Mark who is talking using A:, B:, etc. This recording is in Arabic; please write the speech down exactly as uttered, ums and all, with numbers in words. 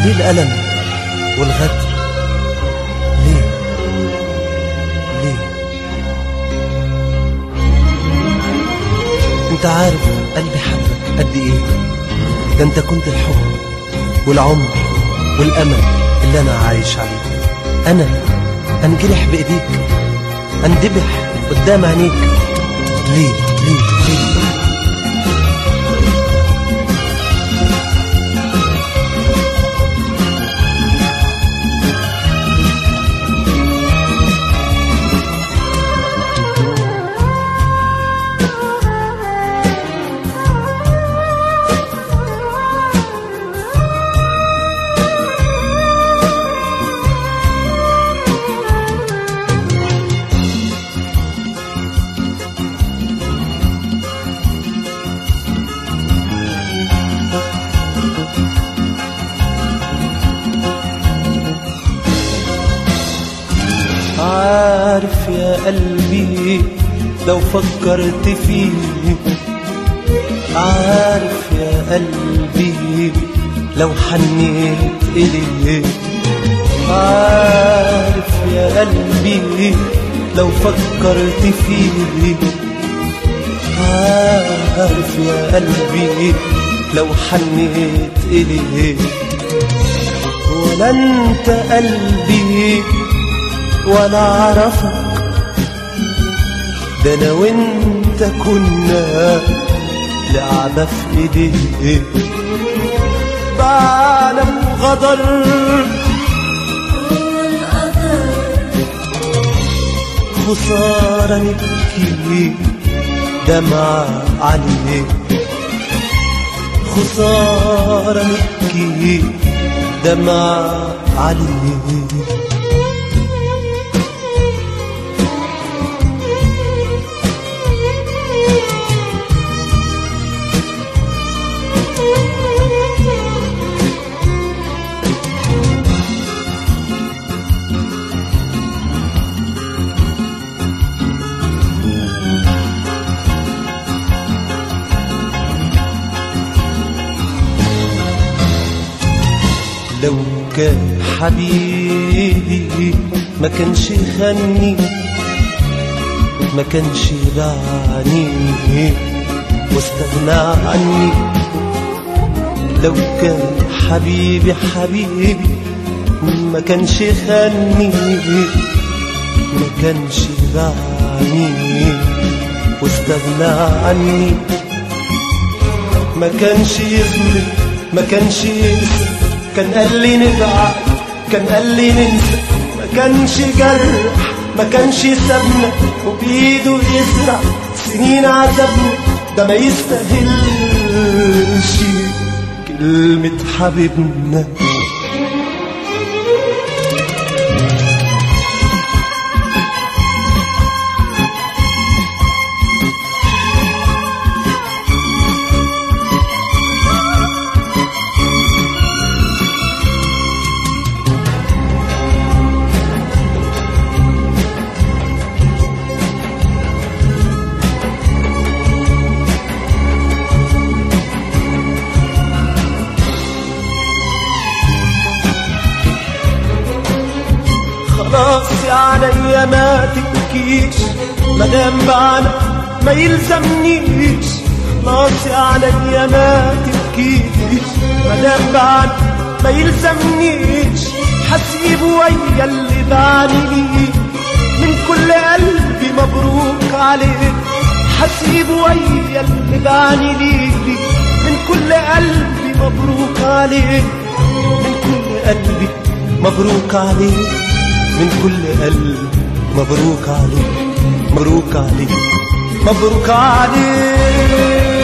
A: ليه الألم والغدر؟ ليه ليه؟ انت عارف قلبي حبك قد ايه؟ ده انت كنت الحب والعمر والأمل اللي أنا عايش عليه. أنا أنجرح بإيديك، أندبح قدام عينيك. ليه ليه ليه؟ عارف يا قلبي لو فكرت فيه، عارف يا قلبي لو حنيت إليه، عارف يا قلبي لو فكرت فيه، عارف يا قلبي لو حنيت إليه. ولا انت قلبي ولا عرفك، ده انا وانت كنا لعبة في ايديه. بعلم غدر خسارة نبكي دمع عليه، خسارة نبكي دمع عليه. لو كان حبيبي ما كانش خاني، ما كانش باعني واستغنى عني. لو كان حبيبي حبيبي ما كانش خاني، ما كانش باعني واستغنى عني. ما كانش يظلم، ما كانش ينسى، كان قال لي نبعد، كان قال لي ننسى. ما كانش جرح، ما كانش سابنا وبإيده يزرع سنين عذابنا. ده ما يستاهلش كلمة حبيبنا. خلاص يا عليا ما تبكيش، مدام بعنا ما يلزمنيش. خلاص يا عليا ما تبكيش، مدام بعنا ما يلزمنيش. حسيب ويا اللي دعني ليه من كل قلبي مبروك عليه. حسيب ويا اللي دعني ليه من كل قلبي مبروك عليه. من كل قلبي مبروك عليه، من كل قلب مبروك عليه، مبروك عليه، مبروك عليه.